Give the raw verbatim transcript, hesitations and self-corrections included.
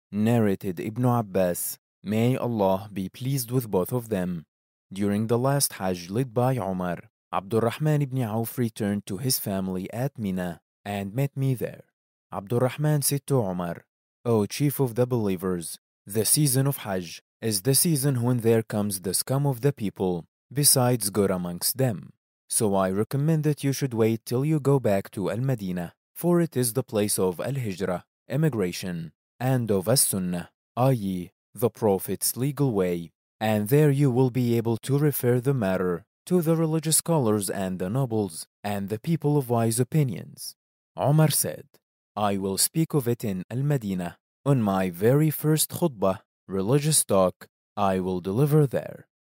Narrated Ibn Abbas, may Allah be pleased with both of them. During the last Hajj led by Umar, Abdurrahman ibn Auf returned to his family at Mina and met me there. Abdurrahman said to Umar, O chief of the believers, the season of Hajj is the season when there comes the scum of the people, besides good amongst them. So I recommend that you should wait till you go back to Al-Madinah, for it is the place of Al-Hijrah, immigration, and of As-Sunnah, that is, the Prophet's legal way, and there you will be able to refer the matter to the religious scholars and the nobles and the people of wise opinions. Omar said, I will speak of it in Al-Madinah on my very first khutbah, religious talk, I will deliver there.